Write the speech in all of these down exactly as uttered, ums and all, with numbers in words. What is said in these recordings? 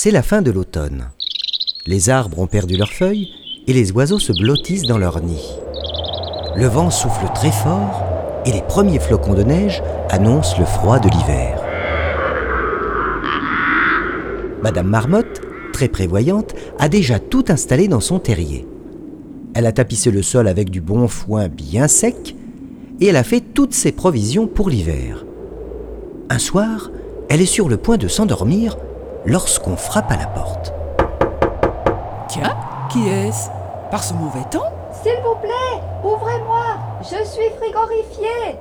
C'est la fin de l'automne. Les arbres ont perdu leurs feuilles et les oiseaux se blottissent dans leurs nids. Le vent souffle très fort et les premiers flocons de neige annoncent le froid de l'hiver. Madame Marmotte, très prévoyante, a déjà tout installé dans son terrier. Elle a tapissé le sol avec du bon foin bien sec et elle a fait toutes ses provisions pour l'hiver. Un soir, elle est sur le point de s'endormir lorsqu'on frappe à la porte. Tiens, qui est-ce? Par ce mauvais temps? S'il vous plaît, ouvrez-moi, je suis frigorifiée.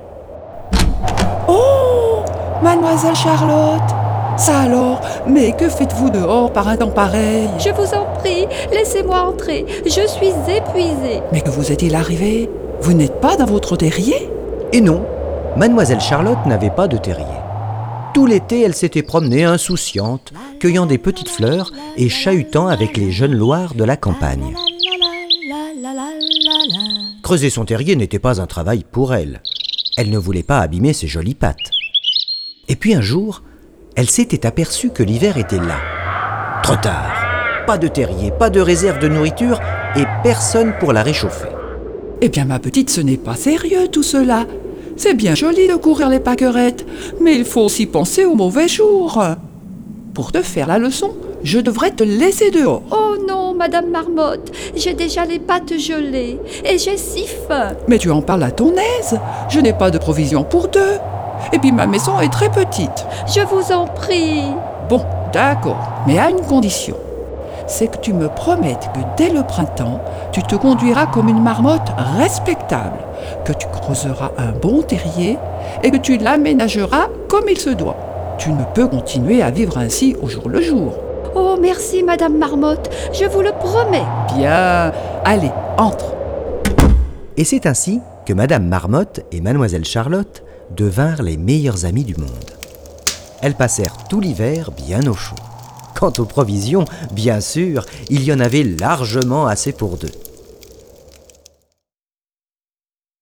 Oh, mademoiselle Charlotte! Ça alors, mais que faites-vous dehors par un temps pareil? Je vous en prie, laissez-moi entrer, je suis épuisée. Mais que vous est-il arrivé? Vous n'êtes pas dans votre terrier? Et non, mademoiselle Charlotte n'avait pas de terrier. Tout l'été, elle s'était promenée insouciante, cueillant des petites fleurs et chahutant avec les jeunes loirs de la campagne. Creuser son terrier n'était pas un travail pour elle. Elle ne voulait pas abîmer ses jolies pattes. Et puis un jour, elle s'était aperçue que l'hiver était là. Trop tard. Pas de terrier, pas de réserve de nourriture et personne pour la réchauffer. Eh bien, ma petite, ce n'est pas sérieux tout cela. C'est bien joli de courir les pâquerettes, mais il faut aussi penser aux mauvais jours. Pour te faire la leçon, je devrais te laisser dehors. Oh non, Madame Marmotte, j'ai déjà les pattes gelées et j'ai si faim. Mais tu en parles à ton aise. Je n'ai pas de provisions pour deux. Et puis ma maison est très petite. Je vous en prie. Bon, d'accord, mais à une condition. C'est que tu me promettes que dès le printemps, tu te conduiras comme une marmotte respectable, que tu creuseras un bon terrier et que tu l'aménageras comme il se doit. Tu ne peux continuer à vivre ainsi au jour le jour. Oh, merci, Madame Marmotte, je vous le promets. Bien, allez, entre. Et c'est ainsi que Madame Marmotte et Mademoiselle Charlotte devinrent les meilleures amies du monde. Elles passèrent tout l'hiver bien au chaud. Quant aux provisions, bien sûr, il y en avait largement assez pour deux.